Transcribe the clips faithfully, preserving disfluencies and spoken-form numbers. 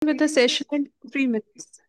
with the session in three minutes.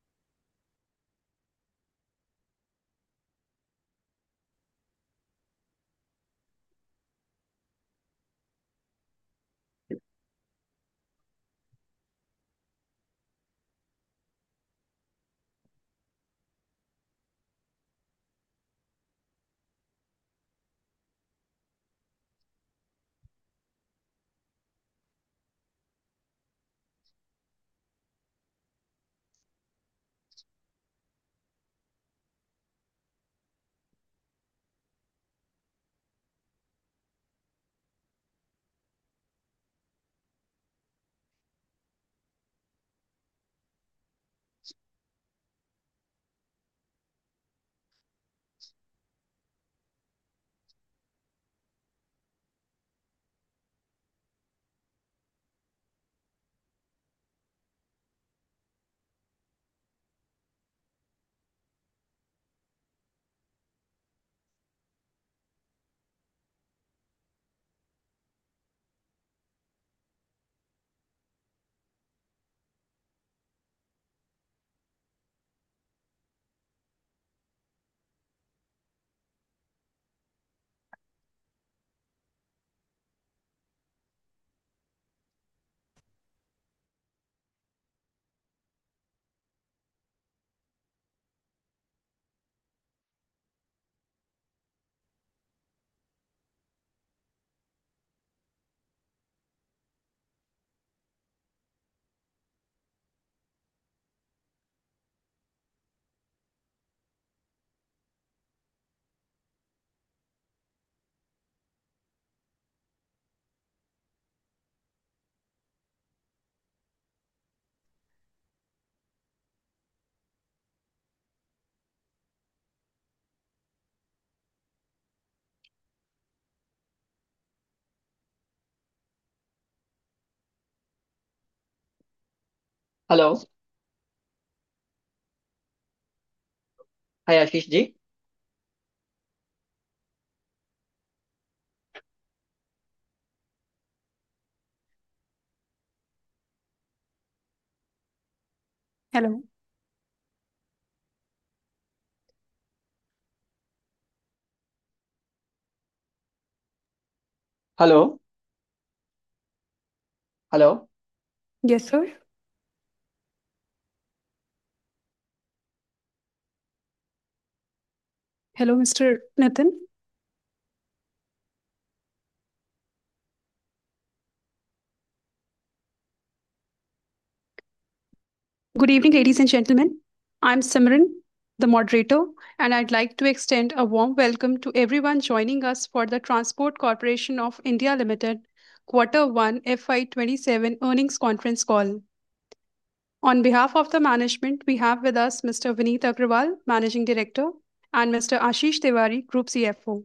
Hello. Hi Ashish ji. Hello. Hello. Hello. Yes, sir. Hello, mister Nitin. Good evening, ladies and gentlemen. I'm Simran, the moderator, and I'd like to extend a warm welcome to everyone joining us for the Transport Corporation of India Limited Quarter one F Y twenty-seven earnings conference call. On behalf of the management, we have with us mister Vineet Agrawal, Managing Director, and mister Ashish Tiwari, Group C F O.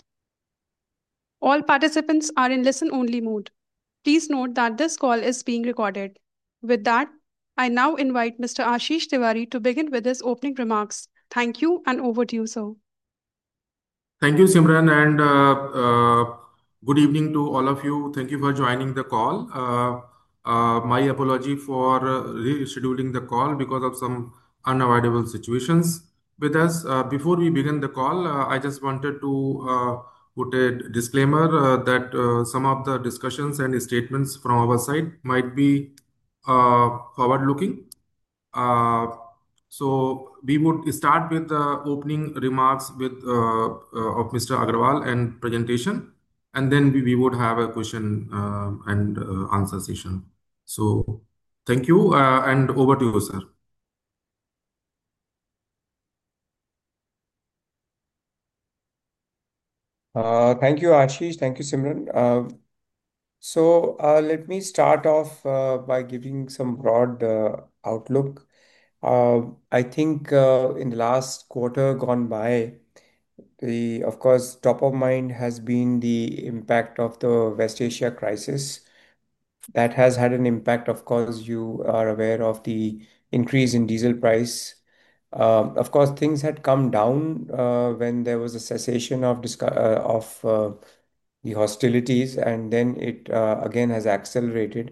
All participants are in listen only mode. Please note that this call is being recorded. With that, I now invite mister Ashish Tiwari to begin with his opening remarks. Thank you, and over to you, sir. Thank you, Simran, and uh, uh, good evening to all of you. Thank you for joining the call. Uh, uh, my apology for uh, rescheduling the call because of some unavoidable situations with us. Uh, before we begin the call, uh, I just wanted to uh, put a disclaimer uh, that uh, some of the discussions and statements from our side might be uh, forward-looking. Uh, so we would start with the opening remarks with uh, uh, of mister Agrawal and presentation, and then we, we would have a question uh, and uh, answer session. So thank you, uh, and over to you, sir. Uh, thank you, Ashish. Thank you, Simran. Uh, so uh, let me start off uh, by giving some broad uh, outlook. Uh, I think uh, in the last quarter gone by, the of course top of mind has been the impact of the West Asia crisis. That has had an impact. Of course, you are aware of the increase in diesel price. Um, of course, things had come down uh, when there was a cessation of discu- uh, of uh, the hostilities, and then it uh, again has accelerated.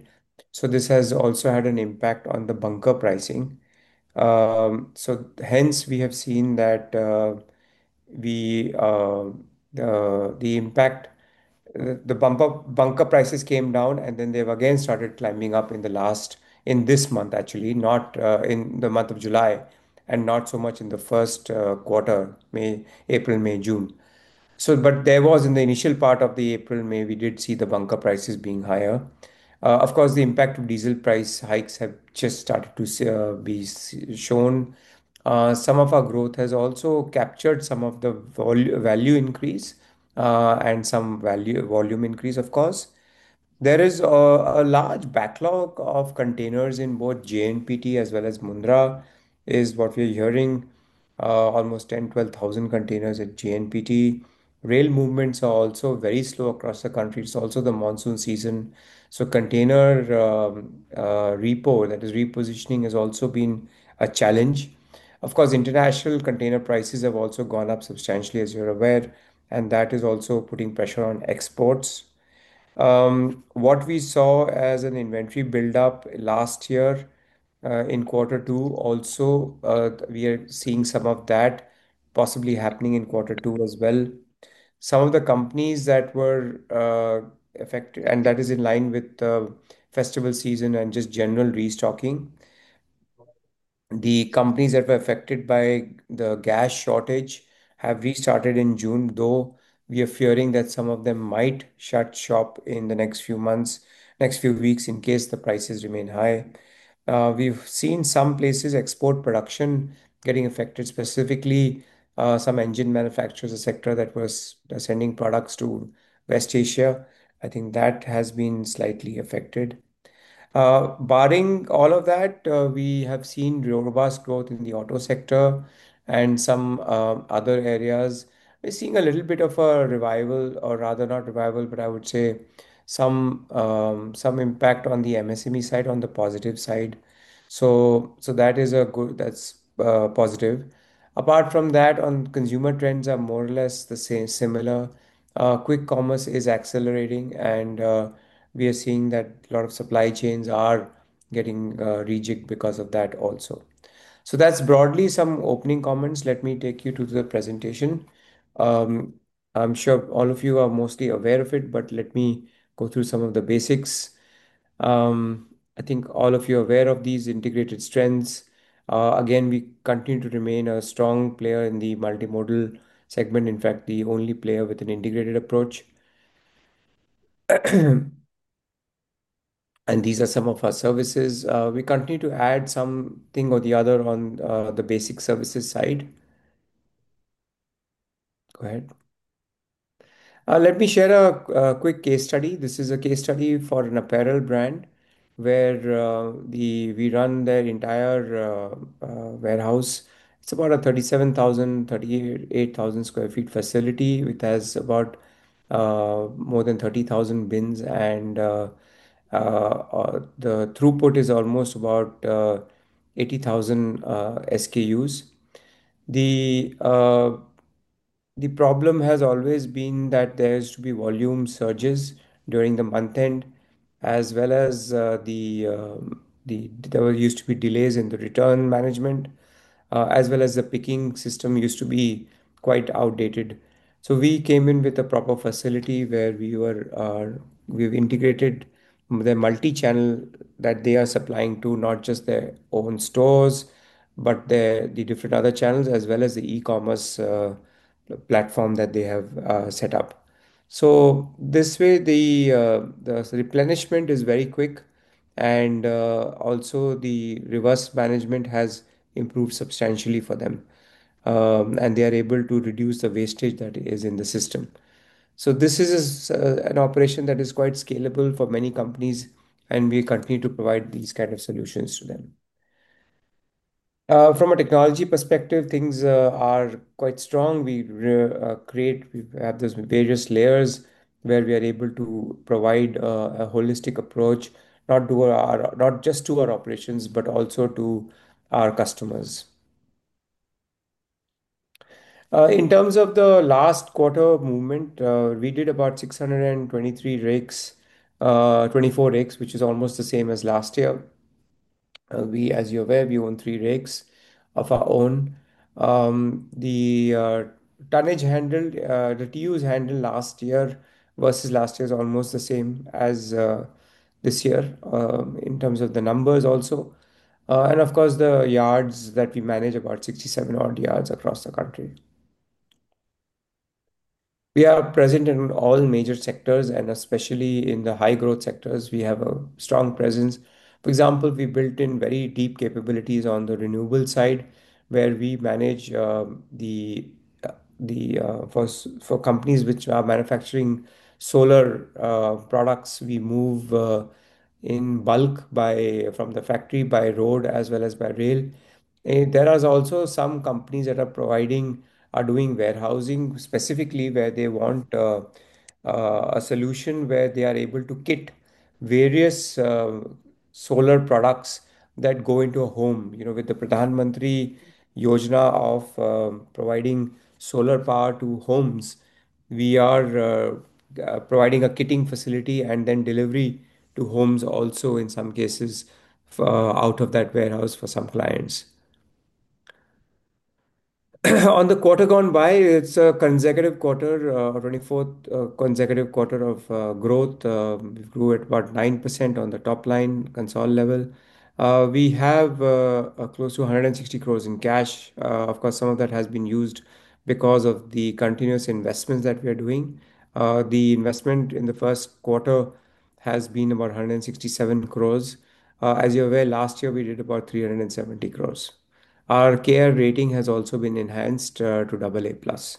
So this has also had an impact on the bunker pricing. Um, so hence we have seen that uh, we uh, the the impact uh, the bumper bunker prices came down, and then they've again started climbing up in the last in this month, actually, not uh, in the month of July, and not so much in the first uh, quarter, May, April, May, June. So, but there was in the initial part of the April, May, we did see the bunker prices being higher. Uh, of course, the impact of diesel price hikes have just started to s- uh, be s- shown. Uh, some of our growth has also captured some of the vol value increase uh, and some value volume increase, of course. There is a, a large backlog of containers in both J N P T as well as Mundra, is what we're hearing. Uh, almost ten, twelve thousand containers at J N P T. Rail movements are also very slow across the country. It's also the monsoon season. So container um, uh, repo, that is repositioning, has also been a challenge. Of course, international container prices have also gone up substantially, as you're aware, and that is also putting pressure on exports. Um, what we saw as an inventory buildup last year uh, in quarter two, also uh, we are seeing some of that possibly happening in quarter two as well. Some of the companies that were uh, affected, and that is in line with the festival season and just general restocking. The companies that were affected by the gas shortage have restarted in June, though we are fearing that some of them might shut shop in the next few months, next few weeks, in case the prices remain high. Uh, we've seen some places export production getting affected, specifically uh, some engine manufacturers, a sector that was sending products to West Asia. I think that has been slightly affected. Uh, barring all of that, uh, we have seen robust growth in the auto sector and some um, other areas. We're seeing a little bit of a revival, or rather not revival, but I would say some um, some impact on the M S M E side, on the positive side. So so that is a good, that's uh, positive. Apart from that, on consumer trends are more or less the same, similar. Uh, quick commerce is accelerating, and uh, we are seeing that a lot of supply chains are getting uh, rejigged because of that also. So that's broadly some opening comments. Let me take you to the presentation. Um, I'm sure all of you are mostly aware of it, but let me go through some of the basics. Um, I think all of you are aware of these integrated strengths. Uh, again, we continue to remain a strong player in the multimodal segment. In fact, the only player with an integrated approach. And these are some of our services. Uh, we continue to add something or the other on uh, the basic services side. Go ahead. Uh, let me share a, a quick case study. This is a case study for an apparel brand where uh, the we run their entire uh, uh, warehouse. It's about a thirty-seven thousand, thirty-eight thousand square feet facility. It has about uh, more than thirty thousand bins, and uh, uh, uh, the throughput is almost about uh, eighty thousand uh, S K Us. The uh, the problem has always been that there has to be volume surges during the month end, as well as uh, the um, the there were used to be delays in the return management, uh, as well as the picking system used to be quite outdated. So we came in with a proper facility where we were uh, we've integrated the multi-channel that they are supplying to, not just their own stores, but their the different other channels, as well as the e-commerce uh, platform that they have uh, set up. So this way, the uh, the replenishment is very quick, and uh, also the reverse management has improved substantially for them, um, and they are able to reduce the wastage that is in the system. So this is uh, an operation that is quite scalable for many companies, and we continue to provide these kind of solutions to them. Uh, from a technology perspective, things uh, are quite strong. We re- uh, create, we have those various layers where we are able to provide uh, a holistic approach, not to our, not just to our operations, but also to our customers. Uh, in terms of the last quarter movement, uh, we did about six hundred twenty-three rigs uh, twenty-four rigs, which is almost the same as last year. Uh, we, as you're aware, we own three rigs of our own. Um, the uh, tonnage handled, uh, the T Us handled last year versus last year is almost the same as uh, this year um, in terms of the numbers also. Uh, and of course, the yards that we manage, about sixty-seven odd yards across the country. We are present in all major sectors, and especially in the high growth sectors, we have a strong presence. For example, we built in very deep capabilities on the renewable side, where we manage um, the uh, the uh, for s- for companies which are manufacturing solar uh, products. We move uh, in bulk by from the factory by road as well as by rail. Eh, There are also some companies that are providing, are doing warehousing specifically where they want uh, uh, a solution where they are able to kit various uh, solar products that go into a home. You know, with the Pradhan Mantri Yojana of um providing solar power to homes, we are uh, uh, providing a kitting facility and then delivery to homes also in some cases uh, out of that warehouse for some clients. On the quarter gone by, it's a consecutive quarter, uh, twenty-fourth uh, consecutive quarter of uh, growth. Uh, we grew at about nine percent on the top line, console level. Uh, we have uh, uh, close to one hundred sixty crores in cash. Uh, of course, some of that has been used because of the continuous investments that we are doing. Uh, the investment in the first quarter has been about one hundred sixty-seven crores. Uh, as you're aware, last year we did about three hundred seventy crores. Our K R rating has also been enhanced uh, to double A plus.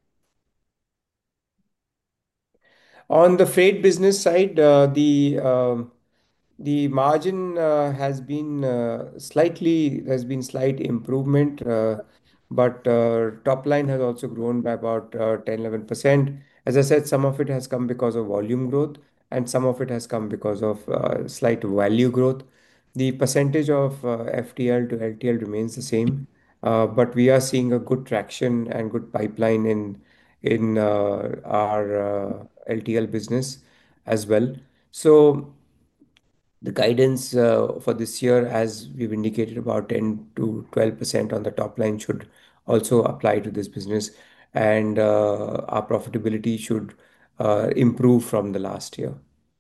On the freight business side, uh, the um, the margin uh, has been uh, slightly, there's been slight improvement, uh, but uh, top line has also grown by about uh, ten eleven percent. As I said, some of it has come because of volume growth, and some of it has come because of uh, slight value growth. The percentage of uh, F T L to L T L remains the same, uh, but we are seeing a good traction and good pipeline in in uh, our uh, L T L business as well. So the guidance uh, for this year, as we've indicated, about ten to twelve percent on the top line should also apply to this business, and uh, our profitability should uh, improve from the last year.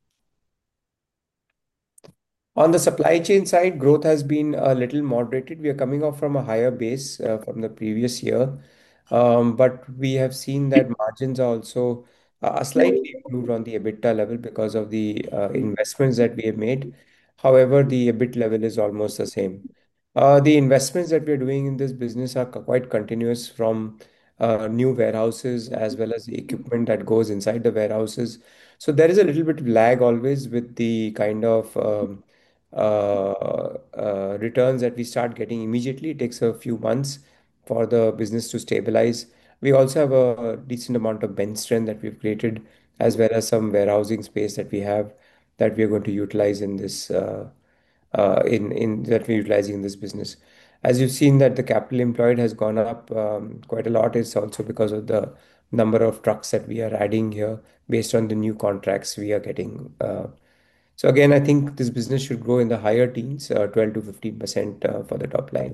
On the supply chain side, growth has been a little moderated. We are coming off from a higher base uh, from the previous year, um, but we have seen that margins are also uh, slightly improved on the EBITDA level because of the uh, investments that we have made. However, the EBIT level is almost the same. Uh, the investments that we are doing in this business are co- quite continuous, from uh, new warehouses as well as the equipment that goes inside the warehouses. So there is a little bit of lag always with the kind of um, uh, uh, returns that we start getting immediately. It takes a few months for the business to stabilize. We also have a decent amount of bench strength that we've created, as well as some warehousing space that we have that we are going to utilize in this uh, uh, in in that we're utilizing in this business. As you've seen that the capital employed has gone up um, quite a lot, is also because of the number of trucks that we are adding here based on the new contracts we are getting. Uh, so again, I think this business should grow in the higher teens, uh, twelve to fifteen percent uh, for the top line.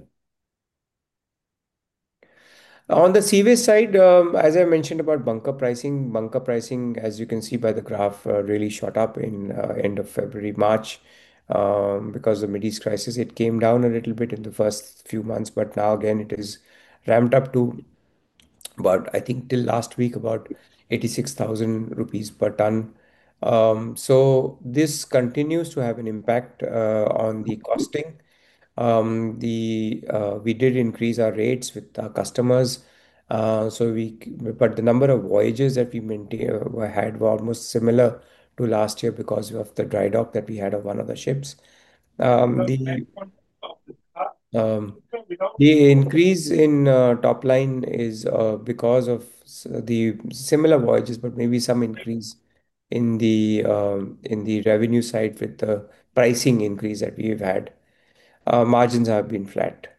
On the Seaways side, um, as I mentioned about bunker pricing, bunker pricing, as you can see by the graph, uh, really shot up in uh, end of February, March, um, because of the Mideast crisis. It came down a little bit in the first few months, but now again it is ramped up to about, I think till last week, about eighty-six thousand rupees per ton. Um, so this continues to have an impact uh, on the costing. Um, the uh, We did increase our rates with our customers. Uh, so we, but the number of voyages that we maintain, uh, had were almost similar to last year because of the dry dock that we had of one of the ships. Um, the um, the increase in uh, top line is uh, because of s- the similar voyages, but maybe some increase in the um, in the revenue side with the pricing increase that we've had. Uh, margins have been flat.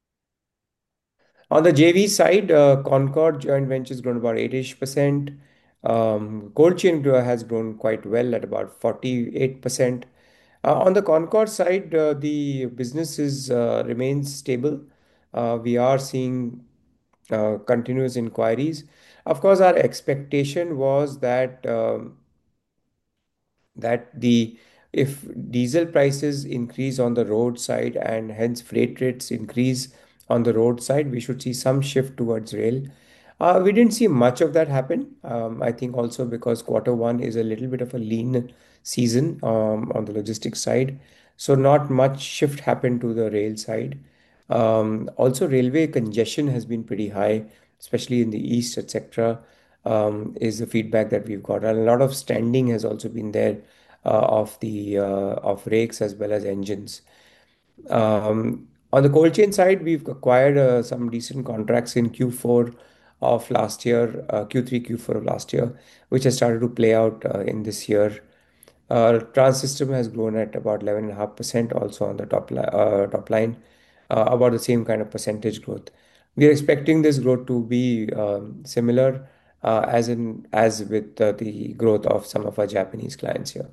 On the J V side, uh, Concord joint venture has grown about eight-ish percent. Um, cold chain grow- has grown quite well at about forty-eight percent. Uh, on the Concord side, uh, the business is, uh, remains stable. Uh, we are seeing uh, continuous inquiries. Of course, our expectation was that um, that the if diesel prices increase on the road side and hence freight rates increase on the road side, we should see some shift towards rail. Uh, we didn't see much of that happen. Um, I think also because quarter one is a little bit of a lean season um, on the logistics side. So not much shift happened to the rail side. Um, also, railway congestion has been pretty high, especially in the east, et cetera. Um, is the feedback that we've got. And a lot of standing has also been there uh, of the uh, of rakes as well as engines. Um, on the cold chain side, we've acquired uh, some decent contracts in Q four of last year, uh, Q three, Q four of last year, which has started to play out uh, in this year. Uh, Trans-System has grown at about eleven point five percent also on the top, li uh, top line, uh, about the same kind of percentage growth. We are expecting this growth to be um, similar uh, as in as with uh, the growth of some of our Japanese clients here.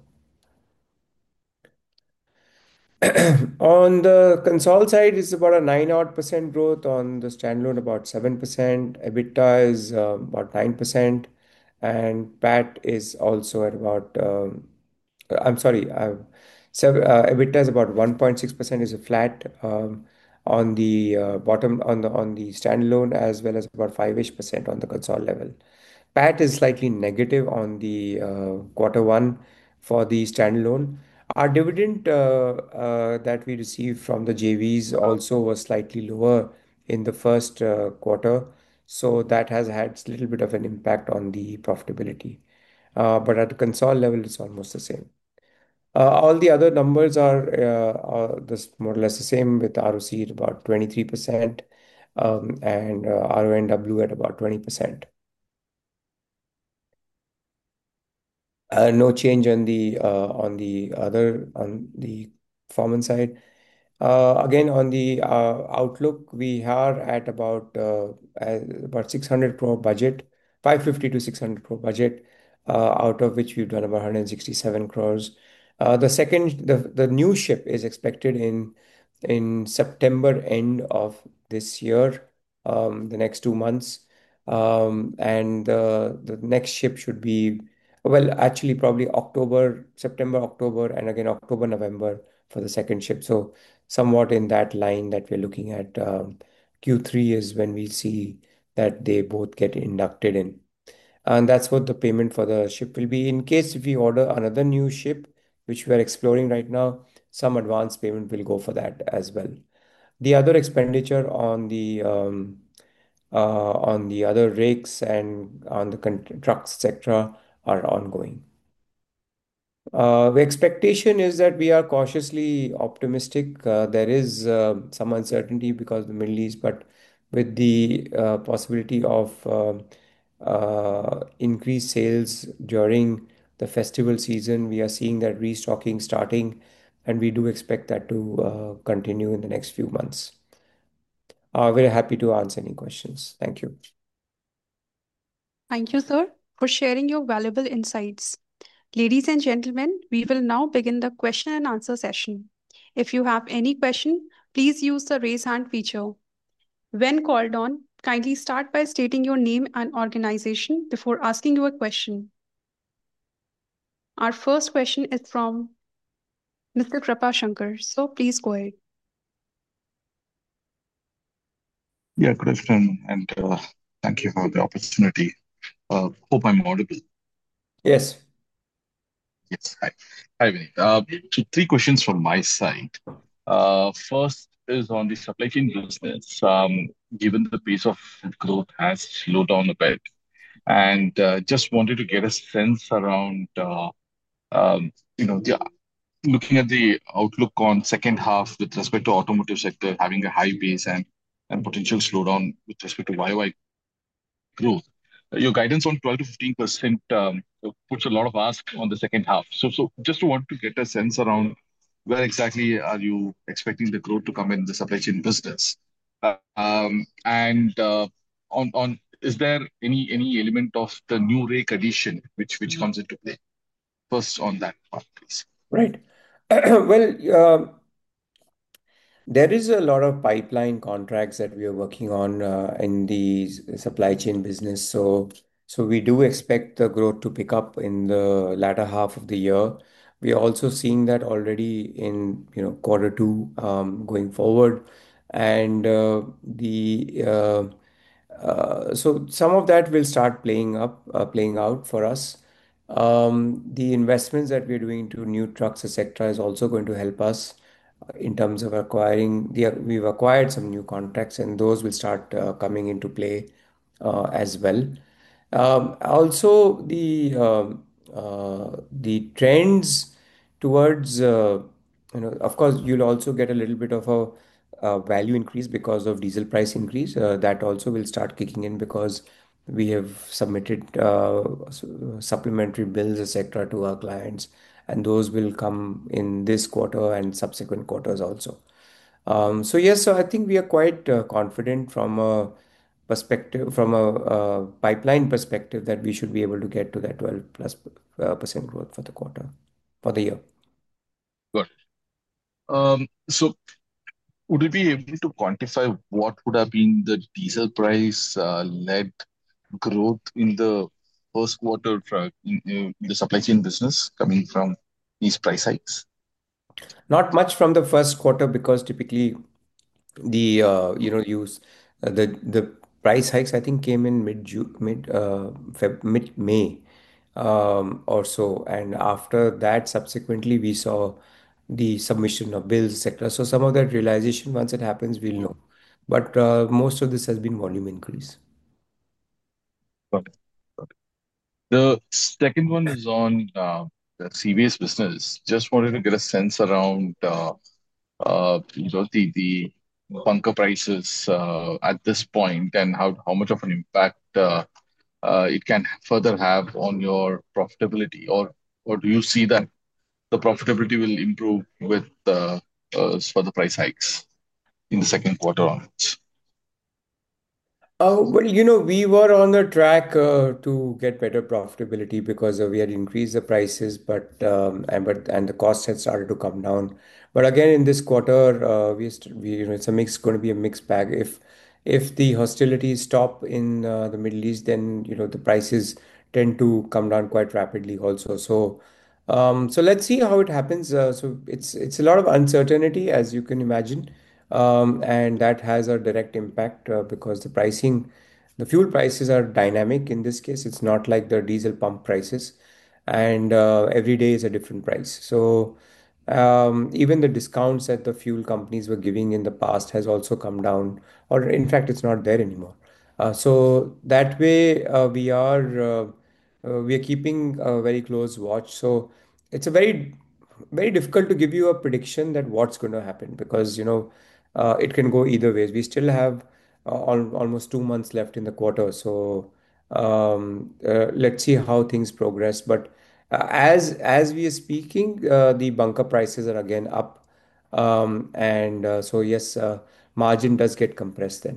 On the console side, it's about a nine odd percent growth. On the standalone, about seven percent. EBITDA is uh, about nine percent. And P A T is also at about, um, I'm sorry, uh, so, uh, EBITDA is about one point six percent is a flat um, on the uh, bottom, on the on the standalone, as well as about five-ish percent on the console level. P A T is slightly negative on the uh, quarter one for the standalone. Our dividend uh, uh, that we received from the J Vs also was slightly lower in the first uh, quarter, so that has had a little bit of an impact on the profitability. Uh, but at the console level, it's almost the same. Uh, all the other numbers are, uh, are this more or less the same, with R O C at about twenty-three percent um, and uh, R O N W at about twenty percent. Uh, no change on the uh, on the other on the performance side. Uh, again, on the uh, outlook, we are at about uh, uh, about six hundred crore budget, five fifty to six hundred crore budget, uh, out of which we've done about one hundred sixty-seven crores. Uh, the second, the the new ship is expected in in September end of this year, um, the next two months, um, and the the next ship should be, well, actually, probably October, September, October, and again October, November for the second ship. So somewhat in that line that we're looking at. Um, Q three is when we see that they both get inducted in. And that's what the payment for the ship will be. In case if we order another new ship, which we are exploring right now, some advance payment will go for that as well. The other expenditure on the um, uh, on the other rakes and on the con- trucks, et cetera, are ongoing. Uh, the expectation is that we are cautiously optimistic. Uh, there is uh, some uncertainty because of the Middle East, but with the uh, possibility of uh, uh, increased sales during the festival season, we are seeing that restocking starting, and we do expect that to uh, continue in the next few months. Uh, very happy to answer any questions. Thank you. Thank you, sir, for sharing your valuable insights. Ladies and gentlemen, we will now begin the question and answer session. If you have any question, please use the raise hand feature. When called on, kindly start by stating your name and organization before asking your question. Our first question is from Mister Krapa Shankar. So please go ahead. Yeah, good afternoon, and uh, thank you for the opportunity. Uh, hope I'm audible. Yes. Yes, hi. Hi, Vineet. Uh, so three questions from my side. Uh, first is on the supply chain business. Um, given the pace of growth has slowed down a bit, and uh, just wanted to get a sense around, uh, um, you know, the, looking at the outlook on second half with respect to automotive sector having a high base and and potential slowdown with respect to Y O Y growth. Uh, Your guidance on twelve to fifteen percent um, puts a lot of ask on the second half. So, so just to want to get a sense around where exactly are you expecting the growth to come in the supply chain business? Uh, Um, and uh, on on is there any any element of the new rake addition which which comes into play? First on that part, please. Right. Well, uh, there is a lot of pipeline contracts that we are working on uh, in the s- supply chain business. So, so we do expect the growth to pick up in the latter half of the year. We are also seeing that already in, you know, quarter two um, going forward, and uh, the uh, uh, so some of that will start playing up, uh, playing out for us. Um, the investments that we're doing to new trucks, et cetera, is also going to help us in terms of acquiring the we've acquired some new contracts, and those will start uh, coming into play uh, as well. Um, also, the um, uh, the trends towards uh, you know, of course, you'll also get a little bit of a uh, value increase because of diesel price increase. Uh, that also will start kicking in because we have submitted uh, su- supplementary bills, et cetera, to our clients, and those will come in this quarter and subsequent quarters also. Um, so yes, so I think we are quite uh, confident from a perspective, from a, uh pipeline perspective, that we should be able to get to that twelve plus uh, percent growth for the quarter, for the year. Good. Um, so would you be able to quantify what would have been the diesel price uh, led growth in the first quarter for, in, in the supply chain business coming from these price hikes? Not much from the first quarter because typically the uh, you know use uh, the the price hikes I think came in mid June, mid uh, Feb, mid May um, or so, and after that subsequently we saw the submission of bills, et cetera. So some of that realization, once it happens, we'll know. But uh, most of this has been volume increase. Got it. Got it. The second one is on uh, the C V S business. Just wanted to get a sense around uh, uh, you know the the bunker prices uh, at this point and how how much of an impact uh, uh, it can further have on your profitability, or or do you see that the profitability will improve with uh, uh, further price hikes in the second quarter onwards? Uh, well, you know, we were on the track uh, to get better profitability because uh, we had increased the prices, but um, and but and the costs had started to come down. But again, in this quarter, uh, we, st we you know it's a mix, going to be a mixed bag. If if the hostilities stop in uh, the Middle East, then you know the prices tend to come down quite rapidly also. So um, so let's see how it happens. Uh, so it's it's a lot of uncertainty, as you can imagine, um, and that has a direct impact uh, because the pricing, the fuel prices are dynamic in this case. It's not like the diesel pump prices, and uh, every day is a different price. So um, even the discounts that the fuel companies were giving in the past has also come down, or in fact, it's not there anymore. Uh, so that way, uh, we are uh, uh, we are keeping a very close watch. So it's a very very difficult to give you a prediction that what's going to happen because you know uh, it can go either ways. We still have uh, al almost two months left in the quarter, so um, uh, let's see how things progress. But uh, as as we are speaking, uh, the bunker prices are again up, um, and uh, so yes, uh, margin does get compressed then.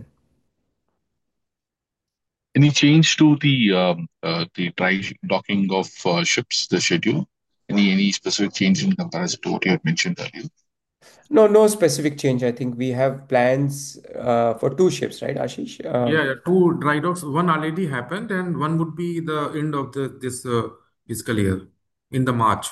Any change to the um, uh, the dry docking of uh, ships, the schedule? Any any specific change in comparison to what you had mentioned earlier? No, no specific change. I think we have plans uh, for two ships, right, Ashish? Yeah, Um, yeah, two dry docks. One already happened, and one would be the end of the this uh, fiscal year in the March.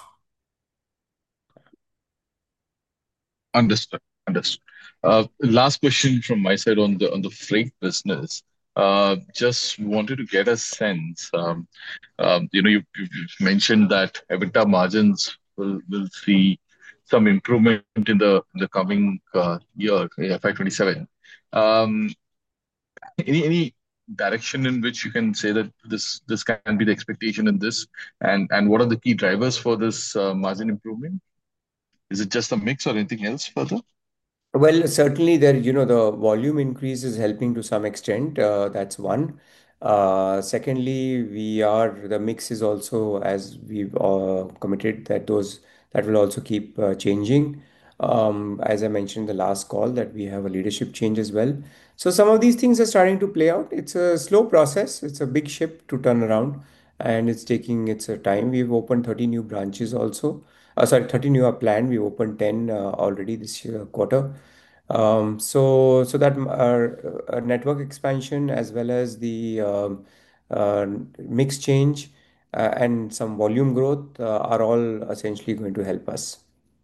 Understood. Understood. Uh, Last question from my side on the on the freight business. Uh, Just wanted to get a sense. Um, um, you know, you, you you've mentioned that EBITDA margins will will see some improvement in the in the coming uh, year, F Y twenty-seven. Um, any any direction in which you can say that this this can be the expectation in this, and and what are the key drivers for this uh, margin improvement? Is it just a mix or anything else further? Well, certainly there, you know, the volume increase is helping to some extent. Uh, that's one. Uh, secondly, we are the mix is also, as we've uh, committed, that those that will also keep uh, changing. Um, as I mentioned in the last call, that we have a leadership change as well. So some of these things are starting to play out. It's a slow process. It's a big ship to turn around, and it's taking its uh, time. We've opened thirty new branches also. Uh, sorry, thirty new are planned. We opened ten uh, already this year, quarter. Um, so so that our, our network expansion as well as the um, uh, mix change uh, and some volume growth uh, are all essentially going to help us.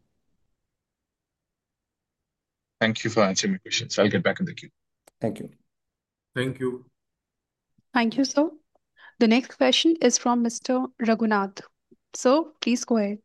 Thank you for answering my questions. I'll get back in the queue. Thank you. Thank you. Thank you, sir. The next question is from mister Raghunath. So please go ahead.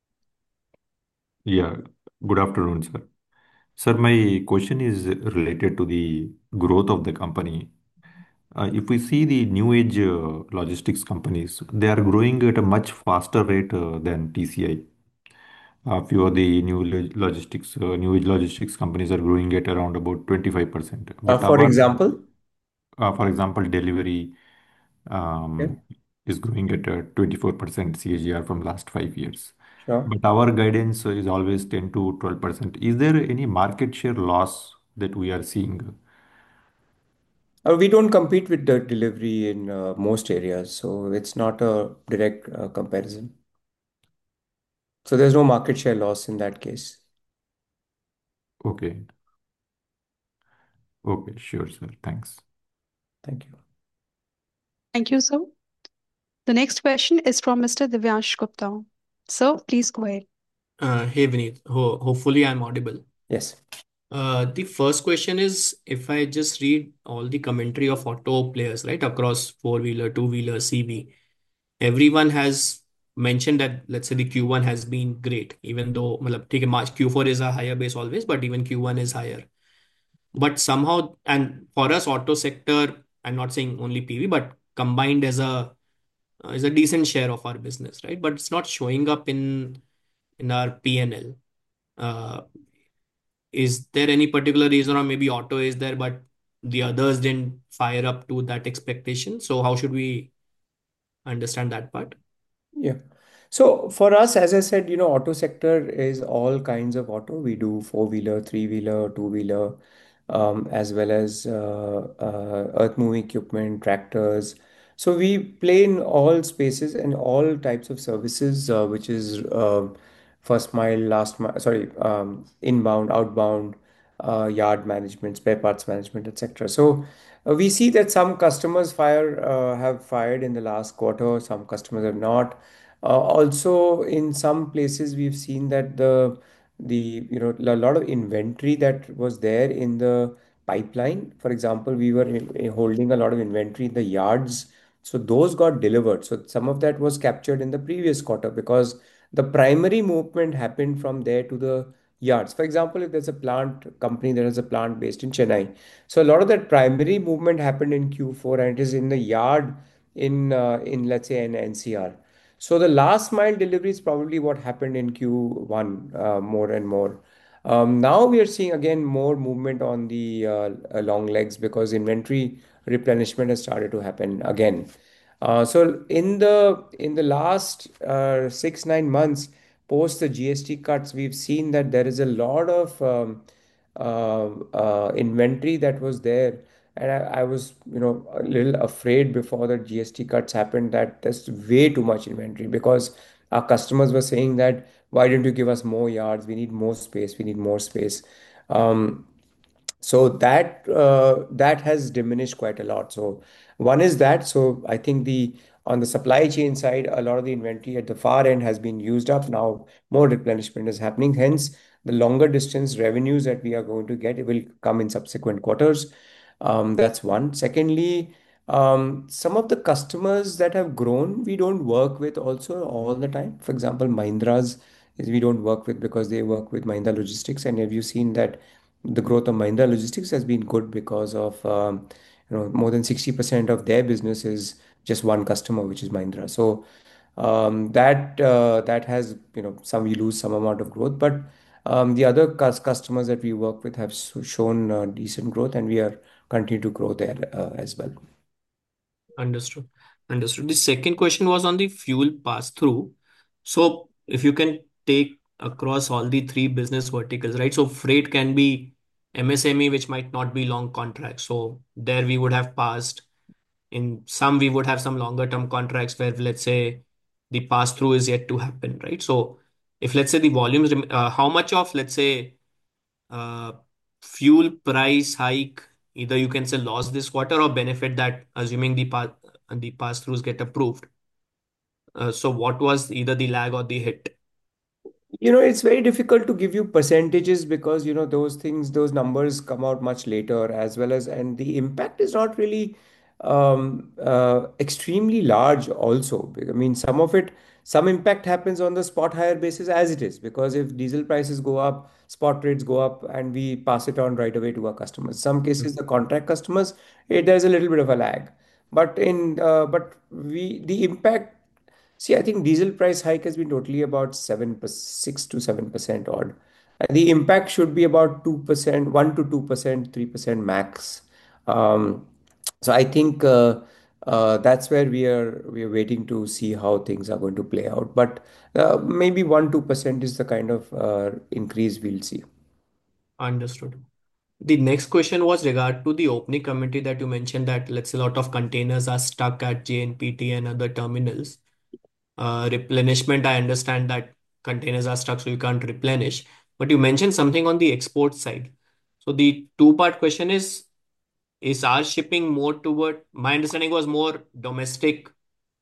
Yeah, good afternoon, sir. Sir, my question is related to the growth of the company. Uh, if we see the new age uh, logistics companies, they are growing at a much faster rate uh, than T C I. A few of the new lo- logistics, uh, new age logistics companies are growing at around about twenty-five percent. Uh, But for our, example, uh, for example, delivery yeah, um, is growing at a twenty-four percent C A G R from last five years. sure. But our guidance is always ten to twelve percent. Is there any market share loss that we are seeing? Uh, we don't compete with the delivery in uh, most areas, so it's not a direct uh, comparison. So there's no market share loss in that case. Okay. Okay, sure, sir. Thanks. Thank you. Thank you, sir. The next question is from mister Divyansh Gupta. Sir, please go ahead. Uh, hey Vineet, Ho hopefully I'm audible. Yes. Uh, the first question is if I just read all the commentary of auto players, right, across four-wheeler, two-wheeler, C V, everyone has mentioned that let's say the Q one has been great, even though matlab, take a March Q four is a higher base always, but even Q one is higher. But somehow, and for us, auto sector, I'm not saying only P V, but combined as a uh, is a decent share of our business, right? But it's not showing up in in our P and L. Uh, is there any particular reason, or maybe auto is there, but the others didn't fire up to that expectation? So how should we understand that part? Yeah. So for us, as I said, you know, auto sector is all kinds of auto. We do four-wheeler, three-wheeler, two-wheeler, um, as well as uh, uh, earth-moving equipment, tractors. So we play in all spaces and all types of services, uh, which is uh, first mile, last mile, sorry, um, inbound, outbound, uh, yard management, spare parts management, et cetera. So uh, we see that some customers fire uh, have fired in the last quarter, some customers have not. Uh, also, in some places, we've seen that the the you know a lot of inventory that was there in the pipeline. For example, we were in- in holding a lot of inventory in the yards, so those got delivered. So some of that was captured in the previous quarter because the primary movement happened from there to the yards. For example, if there's a plant company that has a plant based in Chennai, so a lot of that primary movement happened in Q four and it is in the yard in uh, in let's say an N C R. So the last mile delivery is probably what happened in Q one uh, more and more. Um, now we are seeing again more movement on the uh, uh, long legs because inventory replenishment has started to happen again. Uh, so in the in the last uh, six nine months post the G S T cuts, we've seen that there is a lot of um, uh, uh, inventory that was there, and I, I was you know a little afraid before the G S T cuts happened that there's way too much inventory because our customers were saying that why don't you give us more yards? We need more space. We need more space. Um, so that uh, that has diminished quite a lot. So one is that. So I think the on the supply chain side, a lot of the inventory at the far end has been used up. Now more replenishment is happening. Hence, the longer distance revenues that we are going to get will come in subsequent quarters. Um, that's one. Secondly, um, some of the customers that have grown, we don't work with also all the time. For example, Mahindra's is we don't work with because they work with Mahindra Logistics. And have you seen that the growth of Mahindra Logistics has been good because of um, you know more than sixty percent of their business is just one customer, which is Mahindra. So um, that uh, that has you know some we lose some amount of growth, but um, the other cus- customers that we work with have so- shown uh, decent growth, and we are continue to grow there uh, as well. Understood. Understood. The second question was on the fuel pass-through. So if you can take across all the three business verticals, right? So freight can be M S M E, which might not be long contracts. So there we would have passed. In some, we would have some longer term contracts where, let's say, the pass through is yet to happen, right? So if, let's say, the volumes, rem- uh, how much of, let's say, uh, fuel price hike, either you can say loss this quarter or benefit that, assuming the pa the pass throughs get approved. Uh, so what was either the lag or the hit? You know, it's very difficult to give you percentages because, you know, those things, those numbers come out much later as well as, and the impact is not really um, uh, extremely large also. I mean, some of it, some impact happens on the spot hire basis as it is, because if diesel prices go up, spot rates go up, and we pass it on right away to our customers. Some cases, the contract customers, it, there's a little bit of a lag. But in, uh, but we, the impact. See, I think diesel price hike has been totally about seven, six to seven percent odd. And the impact should be about two percent, one to two percent, three percent max. Um, so I think uh, uh, that's where we are we are waiting to see how things are going to play out. But uh, maybe one, two percent is the kind of uh, increase we'll see. Understood. The next question was regard to the opening commentary that you mentioned that, let's say, a lot of containers are stuck at J N P T and other terminals. Uh, replenishment, I understand that containers are stuck, so you can't replenish. But you mentioned something on the export side. So the two-part question is, is our shipping more toward, my understanding was more domestic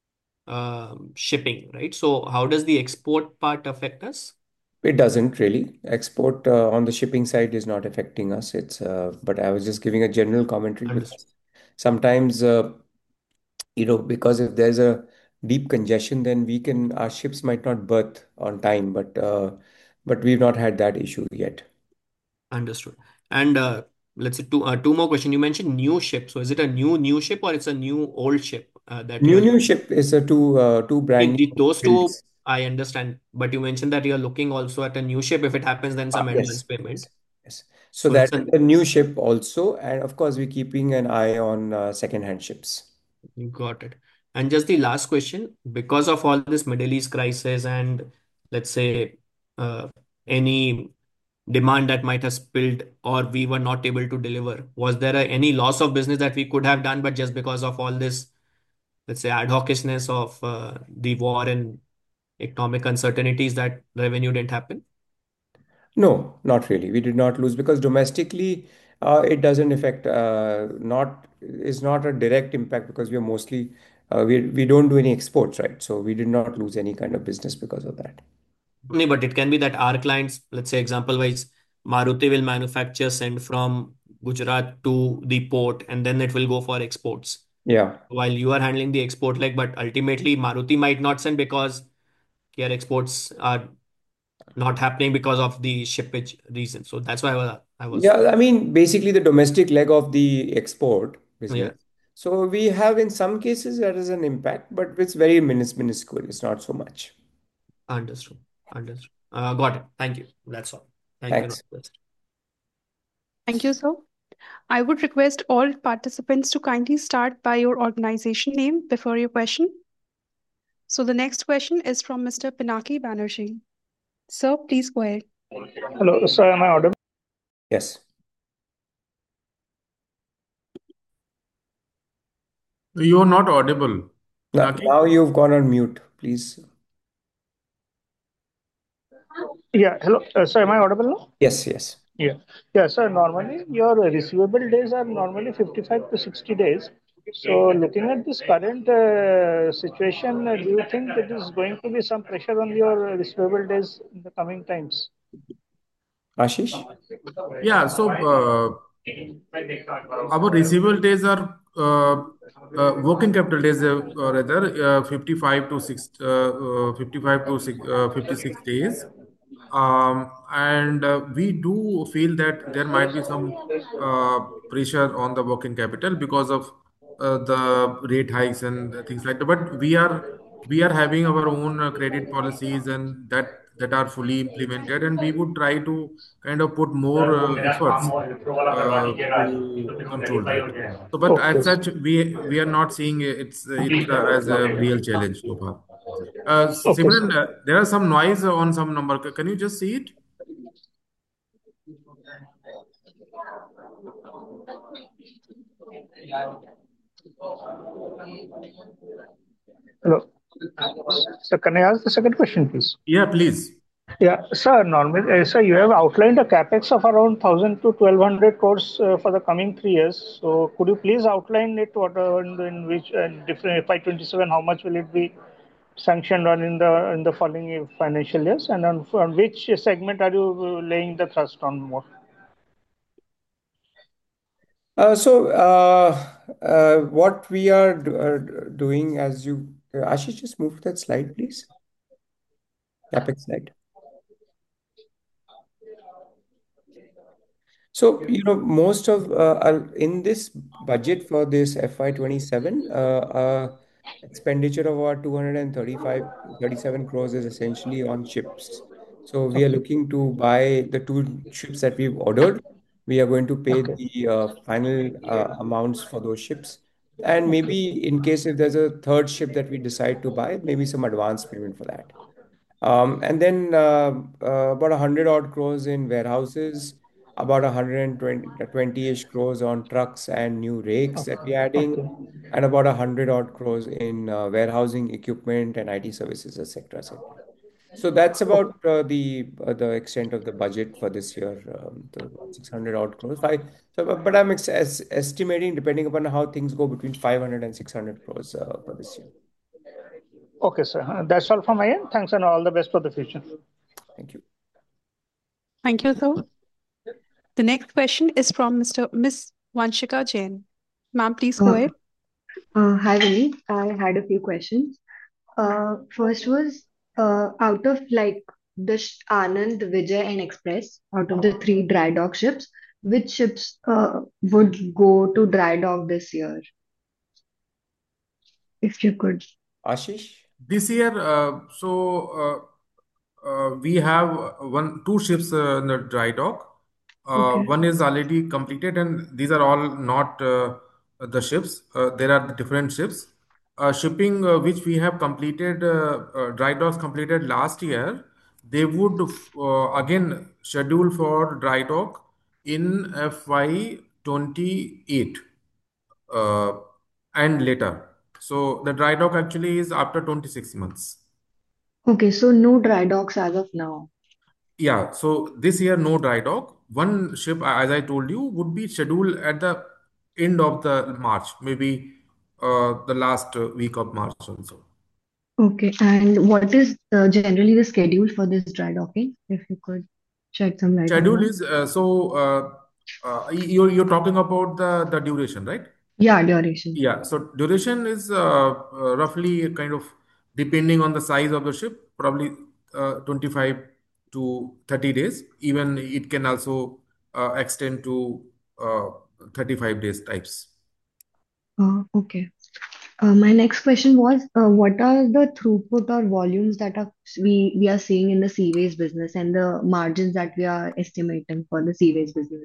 um, shipping, right? So how does the export part affect us? It doesn't really. Export uh, on the shipping side is not affecting us. It's uh, but I was just giving a general commentary Understood. because sometimes uh, you know, because if there's a deep congestion, then we can our ships might not berth on time, but uh, but we've not had that issue yet. Understood. And uh, let's say two uh, two more question. You mentioned new ship. So is it a new new ship or it's a new old ship uh, that New you're new ship is a two uh, two the, brand the new those two builds. I understand, but you mentioned that you're looking also at a new ship. If it happens, then Ah, some advance yes, payment. yes, yes. So So that it's is a a new ship also, and of course we're keeping an eye on uh, second-hand ships. got it. And just the last question, because of all this Middle East crisis and, let's say, uh, any demand that might have spilled or we were not able to deliver, was there a, any loss of business that we could have done, but just because of all this, let's say, ad hocness of uh, the war and economic uncertainties, that revenue didn't happen? No, not really. We did not lose because domestically, uh, it doesn't affect, uh, not, it's not a direct impact because we are mostly, uh, we, we don't do any exports, right? So we did not lose any kind of business because of that. No, but it can be that our clients, let's say example wise, Maruti will manufacture, send from Gujarat to the port, and then it will go for exports. Yeah. While you are handling the export leg, but ultimately Maruti might not send because their exports are not happening because of the shippage reason. So that's why I was, I was Yeah. I mean, basically the domestic leg of the export yeah, business. So we have in some cases that is an impact, but it's very minis minuscule. It's not so much. understood. Understood. Uh, got it. Thank you. That's all. Thank you. And all Thanks. the best. Thank you, sir. I would request all participants to kindly start by your organization name before your question. So the next question is from Mister Pinaki Banerjee. Sir, please go ahead. Hello, sir. Am I audible? Yes. You are not audible, Now, Pinaki. now you've gone on mute, please. Yeah. Hello, uh, sir. Am I audible now? Yes, yes. Yeah. Yeah, sir. Normally, your receivable days are normally fifty-five to sixty days. So, looking at this current uh, situation, uh, do you think that is going to be some pressure on your receivable days in the coming times? Ashish? Yeah, so uh, our receivable days are uh, uh, working capital days, uh, uh, rather uh, fifty-five to six, uh, uh, fifty-five to six, uh, fifty-six days. Um, and uh, we do feel that there might be some uh, pressure on the working capital because of uh, the rate hikes and things like that. But we are we are having our own uh, credit policies and that that are fully implemented, and we would try to kind of put more uh, efforts uh, to control that. So, but as Okay. such, we we are not seeing it's it uh, as a real challenge so far. Uh, Okay, Simran, sir. uh, there are some noise on some number. C- Can you just see it? Hello. So can I ask the second question, please? Yeah, please. Yeah, sir. Normally, uh, sir, you have outlined a capex of around thousand to twelve hundred crores uh, for the coming three years. So could you please outline it? What uh, in, in which uh, different F Y twenty-seven? How much will it be sanctioned on in the in the following financial years, and on, on which segment are you uh, laying the thrust on more? Uh, so, uh, uh, what we are do, uh, doing as you, uh, Ashish, just move to that slide, please. CapEx slide. So, you know, most of uh, uh, in this budget for this F Y twenty-seven, uh, uh, expenditure of about two hundred thirty-five, thirty-seven crores is essentially on ships. So we are Okay. looking to buy the two ships that we've ordered. We are going to pay Okay. the uh, final uh, amounts for those ships. And Okay. maybe in case if there's a third ship that we decide to buy, maybe some advance payment for that. Um, and then uh, uh, about one hundred odd crores in warehouses, about one hundred twenty-ish crores on trucks and new rakes that we're adding, Okay. and about one hundred odd crores in uh, warehousing equipment and I T services, et cetera, et cetera. So that's Okay. about uh, the uh, the extent of the budget for this year, um, the about six hundred odd crores. Five, so, but but I'm ex es- estimating, depending upon how things go, between five hundred and six hundred crores uh, for this year. Okay, sir. Uh, That's all from my end. Thanks and all the best for the future. Thank you. Thank you, sir. The next question is from Mister Miss Vanshika Jain. Ma'am, please go Uh, ahead. uh, Hi, Vinny. I had a few questions. Uh, first was uh, out of like the sh- Anand, Vijay, and Express, out of the three dry dock ships, which ships uh, would go to dry dock this year? If you could. Ashish? This year, uh, so uh, uh, we have one, two ships uh, in the dry dock. Uh, Okay. one is already completed, and these are all not uh, the ships. Uh, there are different ships. Uh, shipping uh, which we have completed, uh, uh, dry docks completed last year, they would uh, again schedule for dry dock in F Y twenty-eight uh, and later. So the dry dock actually is after twenty-six months. Okay, so no dry docks as of now. Yeah, so this year no dry dock. One ship, a- as I told you, would be scheduled at the end of the March, maybe uh, the last uh, week of March also. Okay, and what is uh, generally the schedule for this dry docking? If you could shed some light on Schedule that. is uh, so uh, uh, you're you're talking about the the duration, right? Yeah, duration. Yeah, so duration is uh, uh, roughly kind of depending on the size of the ship, probably uh, twenty-five to thirty days. Even it can also uh, extend to uh, thirty-five days types. Uh, okay. Uh, my next question was, uh, what are the throughput or volumes that are we we are seeing in the Seaways business and the margins that we are estimating for the Seaways business?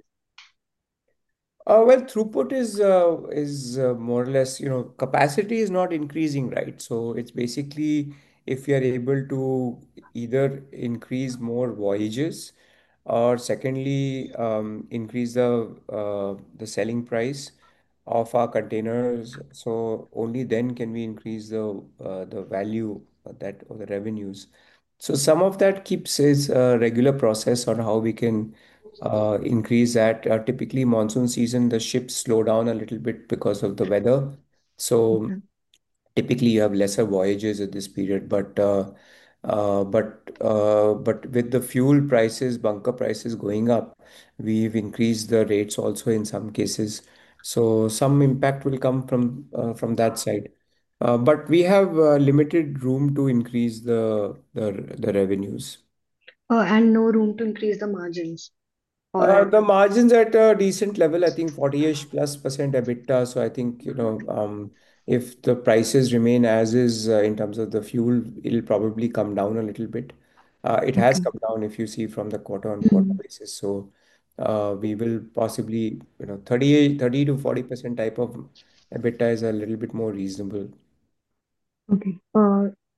Uh, well, throughput is uh, is uh, more or less, you know, capacity is not increasing, right? So it's basically if we are able to either increase more voyages, or secondly, um, increase the uh, the selling price of our containers. So only then can we increase the uh, the value that or the revenues. So some of that keeps is a regular process on how we can uh, increase that. Uh, typically, monsoon season, the ships slow down a little bit because of the weather. So Okay. typically, you have lesser voyages at this period. But uh, uh, but uh, but with the fuel prices, bunker prices going up, we've increased the rates also in some cases. So some impact will come from uh, from that side. Uh, but we have uh, limited room to increase the the, the revenues. Uh, and no room to increase the margins. Uh, Or the margins at a decent level, I think forty-ish plus percent EBITDA. So I think, you know, um, if the prices remain as is uh, in terms of the fuel, it'll probably come down a little bit. Uh, it has okay. come down if you see from the quarter on quarter Mm, basis. So uh, we will possibly, you know, thirty, thirty to forty percent type of EBITDA is a little bit more reasonable. okay. Uh,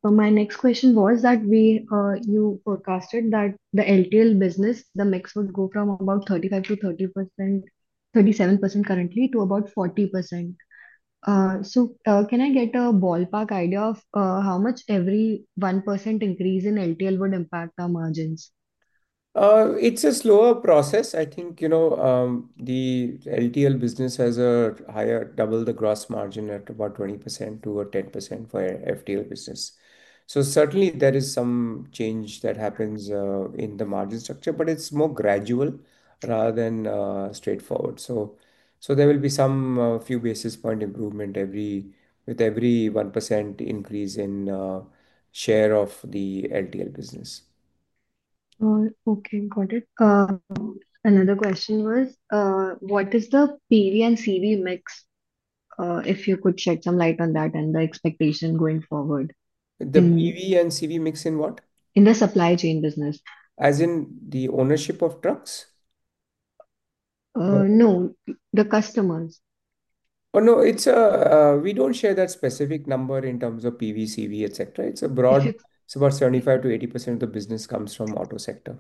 So my next question was that we uh, you forecasted that the L T L business, the mix would go from about thirty-five to thirty percent, thirty-seven percent currently to about forty percent. Uh, so uh, can I get a ballpark idea of uh, how much every one percent increase in L T L would impact our margins? Uh, it's a slower process. I think, you know, um, the L T L business has a higher, double the gross margin at about twenty percent to a ten percent for F T L business. So certainly there is some change that happens uh, in the margin structure, but it's more gradual rather than uh, straightforward. So, so there will be some uh, few basis point improvement every with every one percent increase in uh, share of the L T L business. Uh, okay, got it. Uh, another question was, uh, what is the P V and C V mix? Uh, if you could shed some light on that and the expectation going forward The in P V and C V mix in what? in the supply chain business. As in the ownership of trucks? Uh, No. no, the customers. Oh, no, it's a, uh, we don't share that specific number in terms of P V, C V, et cetera. It's a If broad, you, it's about seventy-five to eighty percent of the business comes from auto sector.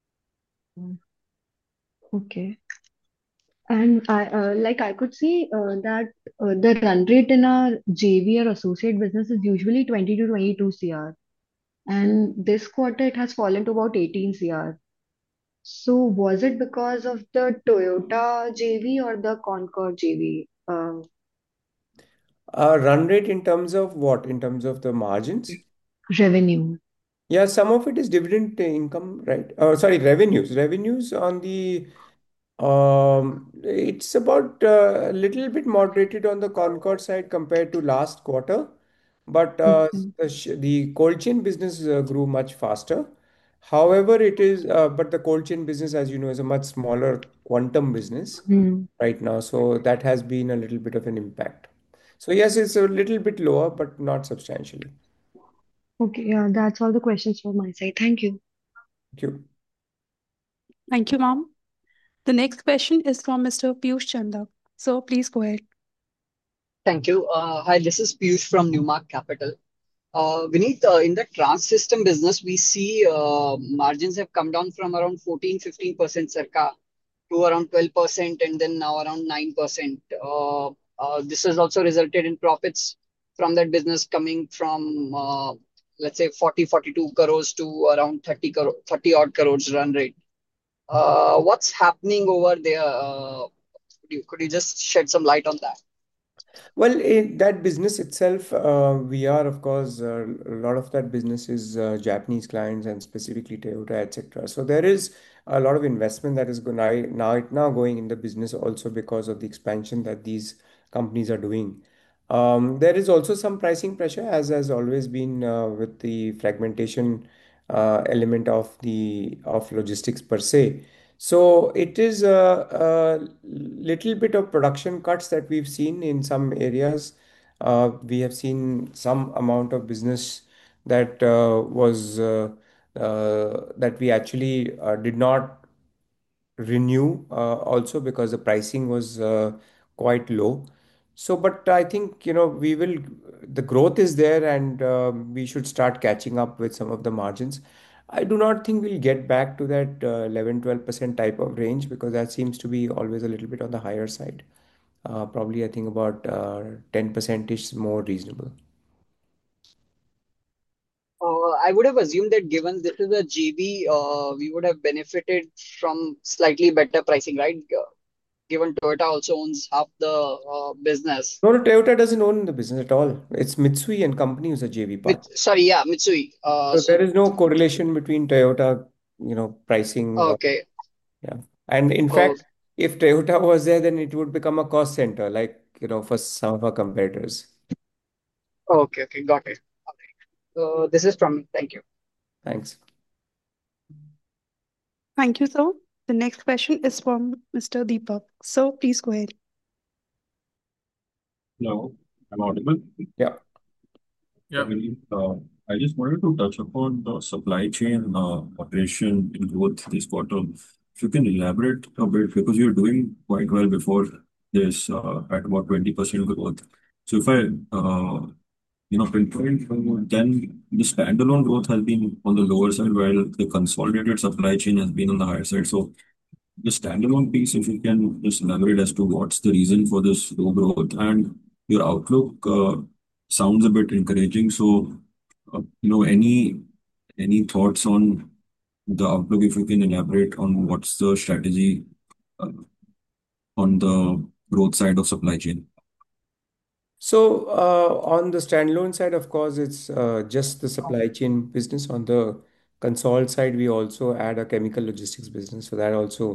okay. And I uh, like I could see uh, that uh, the run rate in our J V or associate business is usually twenty to twenty-two C R, and this quarter it has fallen to about eighteen C R. So was it because of the Toyota J V or the Concord J V uh, Uh, run rate in terms of what? In terms of the margins? revenue? Yeah, some of it is dividend income, right? Uh, sorry, revenues. Revenues on the Um, it's about uh, a little bit moderated on the Concord side compared to last quarter, but uh, Okay. the, sh- the cold chain business uh, grew much faster. However, it is, uh, but the cold chain business, as you know, is a much smaller quantum business Hmm. right now, so that has been a little bit of an impact. So yes, it's a little bit lower, but not substantially. Okay, yeah, that's all the questions from my side. Thank you. Thank you. Thank you, ma'am. The next question is from Mister Piyush Chandak. So please go ahead. Thank you. Uh, hi, this is Piyush from Newmark Capital. Uh, Vineet, uh, in the trans system business, we see uh, margins have come down from around fourteen, fifteen percent circa to around twelve percent and then now around nine percent. Uh, uh, this has also resulted in profits from that business coming from, uh, let's say, forty, forty-two crores to around thirty, crore, thirty odd crores run rate. Uh, what's happening over there? Uh, could you, could you just shed some light on that? Well, in that business itself, uh, we are, of course, uh, a lot of that business is uh, Japanese clients and specifically Toyota, et cetera. So there is a lot of investment that is going now now going in the business also because of the expansion that these companies are doing. Um, there is also some pricing pressure, as has always been uh, with the fragmentation uh, element of the of logistics per se. So it is a, a little bit of production cuts that we've seen in some areas. Uh, we have seen some amount of business that uh, was uh, uh, that we actually uh, did not renew uh, also because the pricing was uh, quite low. So, but I think, you know, we will, the growth is there and um, we should start catching up with some of the margins. I do not think we'll get back to that uh, eleven, twelve percent type of range because that seems to be always a little bit on the higher side. Uh, probably, I think about uh, ten percent is more reasonable. Uh, I would have assumed that given this is a G B, uh, we would have benefited from slightly better pricing, right? Uh, Given Toyota also owns half the uh, business. No, no, Toyota doesn't own the business at all. It's Mitsui and Company who's a J V Mit partner. sorry, yeah, Mitsui. Uh, So there so is no correlation between Toyota, you know, pricing. Uh, okay, yeah. And in oh, fact, if Toyota was there, then it would become a cost center, like, you know, for some of our competitors. okay, okay, got it. Uh, this is from me. Thank you. Thanks. Thank you, sir. The next question is from Mister Deepak. So please go ahead. Hello, I'm audible. Yeah. Yeah. Uh, I just wanted to touch upon the supply chain uh, operation in growth this quarter. If you can elaborate a bit, because you're doing quite well before this uh, at about twenty percent growth. So if I uh, you know, pinpoint, uh, then the standalone growth has been on the lower side, while the consolidated supply chain has been on the higher side. So the standalone piece, if you can just elaborate as to what's the reason for this low growth, and your outlook uh, sounds a bit encouraging. So, uh, you know, any any thoughts on the outlook, if you can elaborate on what's the strategy uh, on the growth side of supply chain? So, uh, on the standalone side, of course, it's uh, just the supply chain business. On the console side, we also add a chemical logistics business. So that also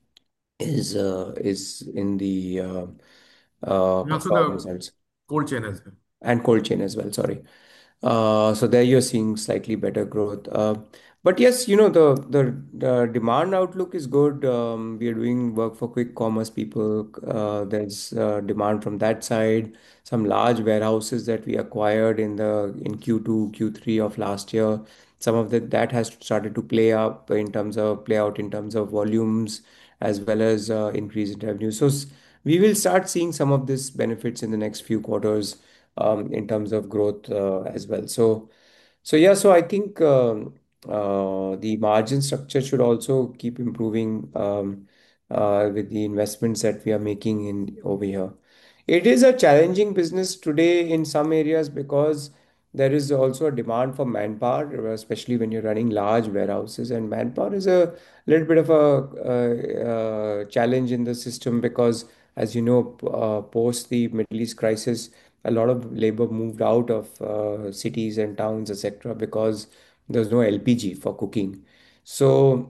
is uh, is in the uh, uh, And also console the results. cold chain as well. And cold chain as well, sorry. Uh, so there you're seeing slightly better growth. Uh, but yes, you know, the, the the demand outlook is good. Um, we are doing work for quick commerce people. Uh, there's uh, demand from that side. Some large warehouses that we acquired in the in Q two, Q three of last year. Some of that that has started to play up in terms of play out in terms of volumes as well as uh, increase in revenue. So s- we will start seeing some of this benefits in the next few quarters um, in terms of growth uh, as well. So, so yeah, so I think um, uh, the margin structure should also keep improving um, uh, with the investments that we are making in over here. It is a challenging business today in some areas because there is also a demand for manpower, especially when you're running large warehouses. And manpower is a little bit of a uh, uh, challenge in the system because, as you know, p- uh, post the Middle East crisis, a lot of labor moved out of uh, cities and towns, et cetera, because there's no L P G for cooking. So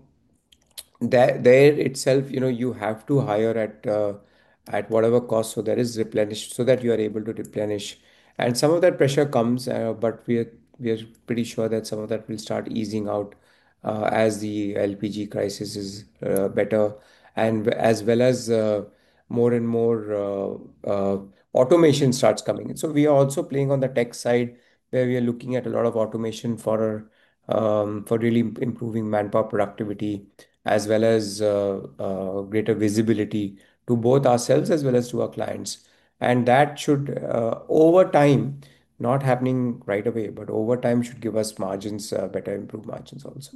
that there itself, you know, you have to hire at uh, at whatever cost, so there is replenished, so that you are able to replenish, and some of that pressure comes, uh, but we are we are pretty sure that some of that will start easing out uh, as the L P G crisis is uh, better, and as well as uh, more and more uh, uh, automation starts coming in. So we are also playing on the tech side where we are looking at a lot of automation for um, for really improving manpower productivity as well as uh, uh, greater visibility to both ourselves as well as to our clients. And that should, uh, over time, not happening right away, but over time should give us margins, uh, better improved margins also.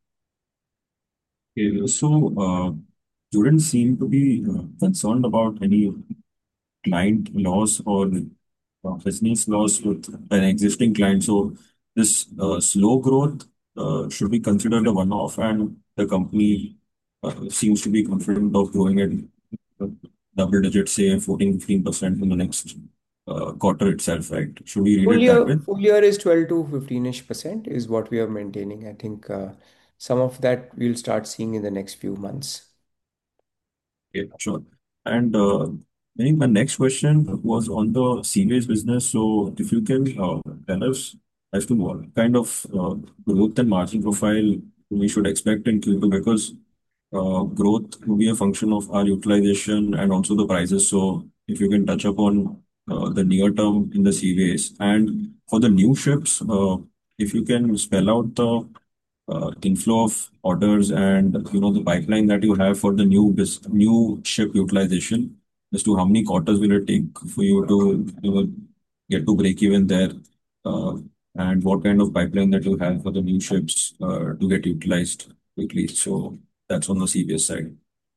Okay, so uh, you didn't seem to be uh, concerned about any client loss or uh, business loss with an existing client. So this uh, slow growth uh, should be considered a one-off, and the company uh, seems to be confident of growing at uh, double digits, say fourteen, fifteen percent in the next uh, quarter itself, right? Should we read Full it that year, way? full year is twelve to fifteen-ish percent is what we are maintaining. I think uh, some of that we'll start seeing in the next few months. Yeah, sure. And uh, I think my next question was on the Seaways business. So if you can uh, tell us as to what kind of uh, growth and margin profile we should expect in Q two, because uh, growth will be a function of our utilization and also the prices. So if you can touch upon uh, the near term in the Seaways, and for the new ships, uh, if you can spell out the uh, inflow of orders and you know the pipeline that you have for the new bus new ship utilization, as to how many quarters will it take for you to you know get to break even there, uh, and what kind of pipeline that you have for the new ships uh, to get utilized quickly. So that's on the C B S side.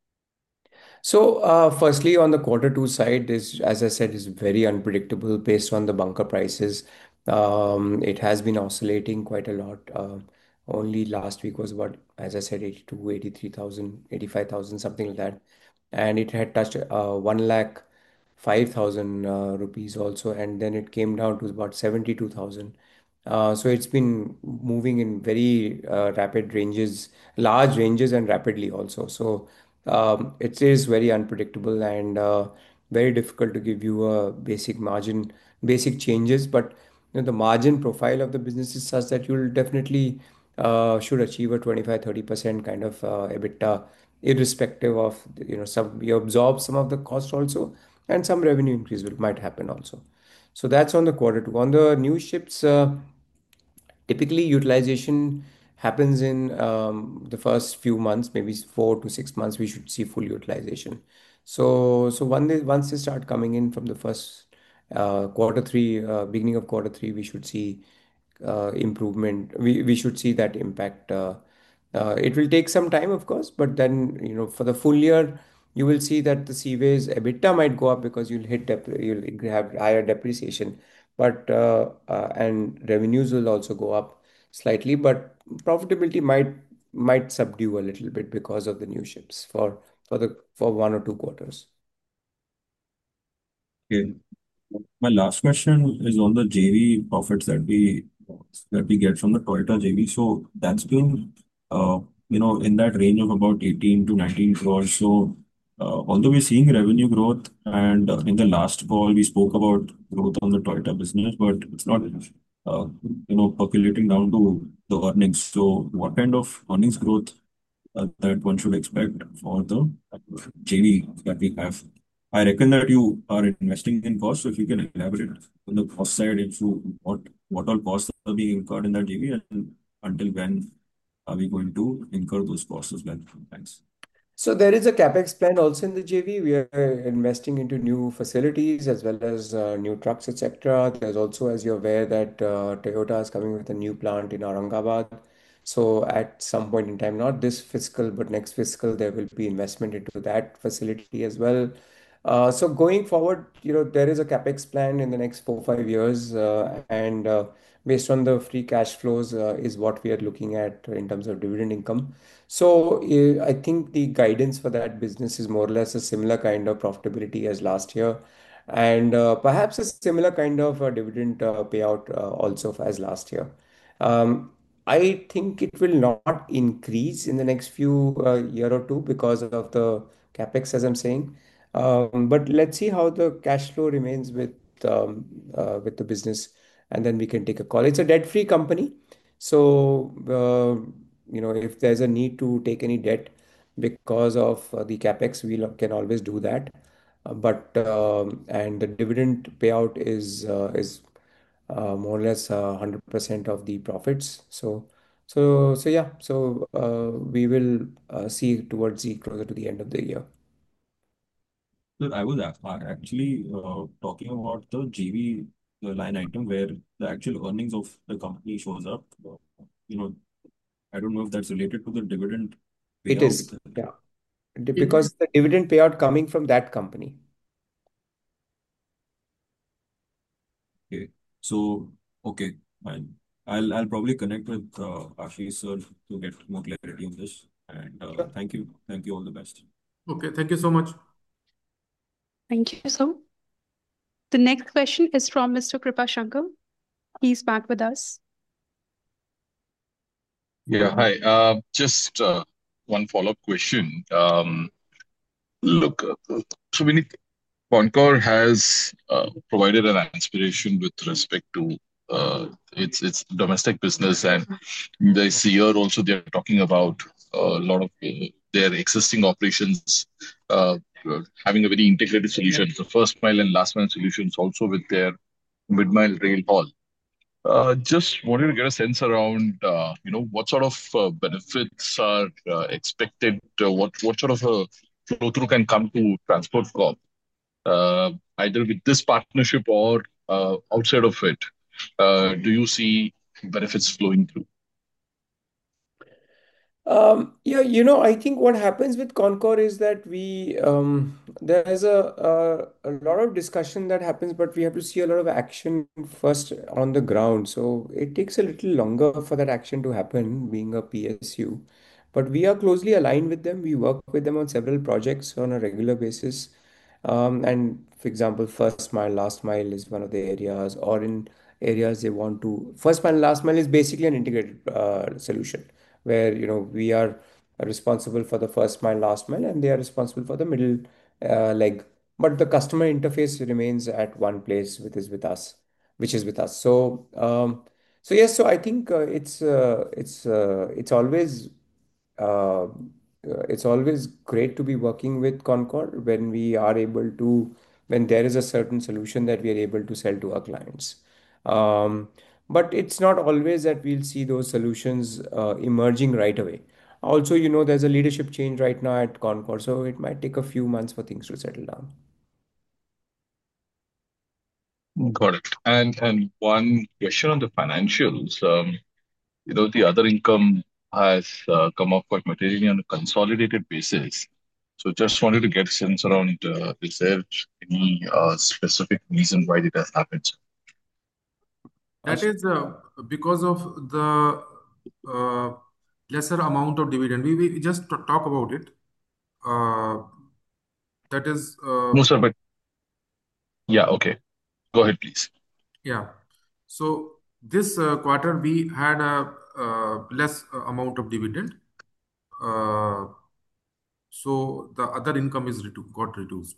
So, uh, firstly, on the quarter two side, is as I said, is very unpredictable based on the bunker prices. Um, it has been oscillating quite a lot. Uh, only last week was about, as I said, eighty-two, eighty-three thousand, eighty-five thousand, something like that. And it had touched uh, one lakh five thousand uh, rupees also, and then it came down to about seventy-two thousand. Uh, so it's been moving in very uh, rapid ranges, large ranges, and rapidly also. So um, it is very unpredictable and uh, very difficult to give you a basic margin, basic changes. But you know, the margin profile of the business is such that you'll definitely uh, should achieve a twenty-five, thirty percent kind of uh, EBITDA, irrespective of, you know, some you absorb some of the cost also, and some revenue increase will might happen also. So that's on the quarter two. On the new ships, uh, typically utilization happens in um, the first few months, maybe four to six months, we should see full utilization. So, so one day, once they start coming in from the first uh, quarter three, uh, beginning of quarter three, we should see uh, improvement. We we should see that impact. Uh, uh, it will take some time, of course, but then, you know, for the full year, you will see that the Seaways EBITDA might go up because you'll hit dep you'll have higher depreciation, but uh, uh, and revenues will also go up slightly, but profitability might might subdue a little bit because of the new ships for for the for one or two quarters. Okay. My last question is on the J V profits that we that we get from the Toyota J V. So that's been uh, you know in that range of about eighteen to nineteen crores. So uh, although we're seeing revenue growth, and uh, in the last call we spoke about growth on the Toyota business, but it's not uh, you know percolating down to the earnings. So what kind of earnings growth uh, that one should expect for the J V that we have? I reckon that you are investing in costs. So if you can elaborate on the cost side into what what all costs are being incurred in that J V, and until when are we going to incur those costs as well? Thanks. So there is a capex plan also in the J V. We are investing into new facilities as well as uh, new trucks, et cetera. There's also, as you're aware, that uh, Toyota is coming with a new plant in Aurangabad. So at some point in time, not this fiscal, but next fiscal, there will be investment into that facility as well. Uh, so going forward, you know, there is a capex plan in the next four, five years, uh, and uh, based on the free cash flows, uh, is what we are looking at in terms of dividend income. So uh, I think the guidance for that business is more or less a similar kind of profitability as last year, and uh, perhaps a similar kind of uh, dividend uh, payout uh, also as last year. Um, I think it will not increase in the next few uh, year or two because of the capex, as I'm saying. Um, but let's see how the cash flow remains with um, uh, with the business, and then we can take a call. It's a debt-free company, so uh, you know, if there's a need to take any debt because of uh, the capex, we can always do that. Uh, but um, and the dividend payout is uh, is uh, more or less uh, one hundred percent of the profits. So so so yeah. So uh, we will uh, see towards the closer to the end of the year. So I was ac- uh, actually uh, talking about the J V uh, line item where the actual earnings of the company shows up. Uh, you know, I don't know if that's related to the dividend It payout. is, yeah, D- because the dividend payout coming from that company. Okay. So, okay, fine. I'll I'll probably connect with uh, Ashish sir to get more clarity on this. And uh, Sure. thank you. Thank you. All the best. Okay, thank you so much. Thank you, sir. The next question is from Mister Kripa Shankar. He's back with us. Yeah, hi. Uh, just uh, one follow-up question. Um, look, uh, so we need Concor has uh, provided an inspiration with respect to uh, its its domestic business, and this year also they're talking about a lot of uh, their existing operations uh, uh, having a very integrated solution. The first mile and last mile solutions also with their mid mile rail haul. Uh, just wanted to get a sense around, uh, you know, what sort of uh, benefits are uh, expected, uh, what what sort of a flow through can come to Transport Corp, uh, either with this partnership or uh, outside of it. Uh, do you see benefits flowing through? Um, yeah, you know, I think what happens with Concor is that we um, there's a, a a lot of discussion that happens, but we have to see a lot of action first on the ground. So it takes a little longer for that action to happen, being a P S U. But we are closely aligned with them. We work with them on several projects on a regular basis. Um, and for example, first mile, last mile is one of the areas, or in areas they want to. First mile, last mile is basically an integrated uh, solution where, you know, we are responsible for the first mile, last mile, and they are responsible for the middle uh, leg. But the customer interface remains at one place, which is with us, which is with us. So, um, so yes, so I think uh, it's uh, it's uh, it's always uh, uh, it's always great to be working with Concord when we are able to, when there is a certain solution that we are able to sell to our clients. Um, but it's not always that we'll see those solutions uh, emerging right away. Also, you know, there's a leadership change right now at Concord, so it might take a few months for things to settle down. Got it. And and one question on the financials. Um, you know, the other income has uh, come up quite materially on a consolidated basis. So just wanted to get a sense around, uh, is there any uh, specific reason why it has happened? That is uh, because of the uh, lesser amount of dividend. We, we just t- talk about it. Uh, that is, uh, No, sir, but yeah, okay. Go ahead, please. yeah. So this uh, quarter we had a uh, less uh, amount of dividend. Uh, so the other income is redu- got reduced.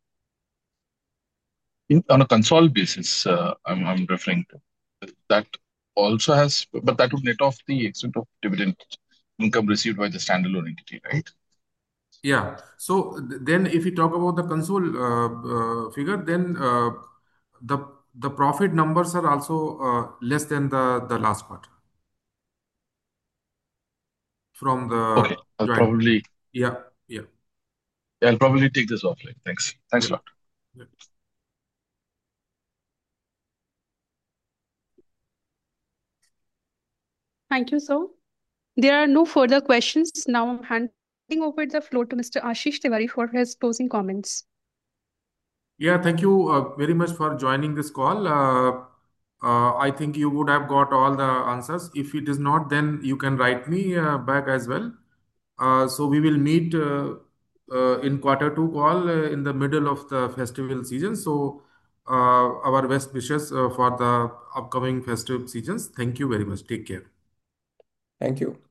In, on a console basis, uh, I'm, I'm referring to that also has, but that would net off the extent of dividend income received by the standalone entity, right? Yeah. So th- then, if we talk about the console uh, uh, figure, then uh, the the profit numbers are also uh, less than the the last quarter from Okay, the I'll joint venture. probably Yeah, yeah, I'll probably take this offline. Thanks. Thanks yeah, a lot. yeah. Thank you, sir. There are no further questions. Now I'm handing over the floor to Mister Ashish Tiwari for his closing comments. Yeah, thank you uh, very much for joining this call. Uh, uh, I think you would have got all the answers. If it is not, then you can write me uh, back as well. Uh, so we will meet uh, uh, in quarter two call uh, in the middle of the festival season. So uh, our best wishes uh, for the upcoming festive seasons. Thank you very much. Take care. Thank you.